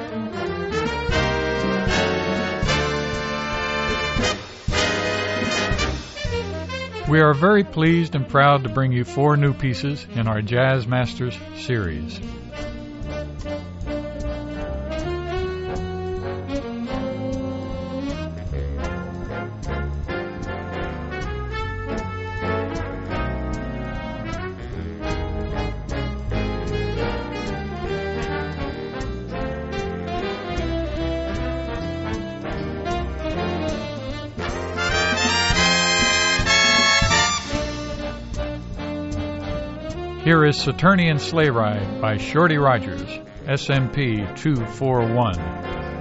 We are very pleased and proud to bring you 4 new pieces in our Jazz Masters series. Here is Saturnian Sleigh Ride by Shorty Rogers, SMP 241.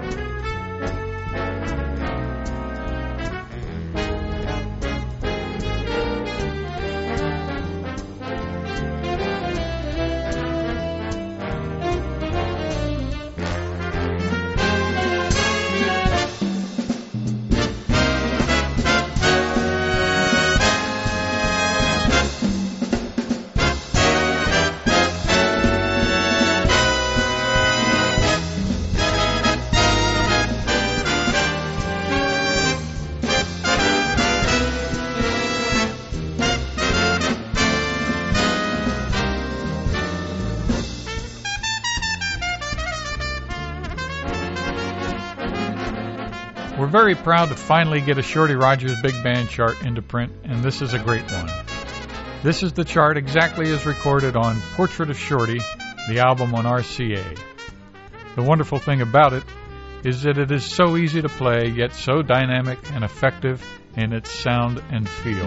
We're very proud to finally get a Shorty Rogers Big Band chart into print, and this is a great one. This is the chart exactly as recorded on Portrait of Shorty, the album on RCA. The wonderful thing about it is that it is so easy to play, yet so dynamic and effective in its sound and feel.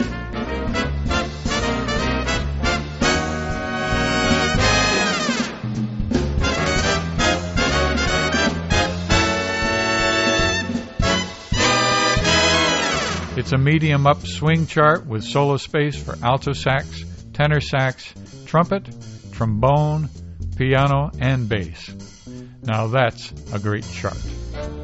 It's a medium up swing chart with solo space for alto sax, tenor sax, trumpet, trombone, piano, and bass. Now that's a great chart.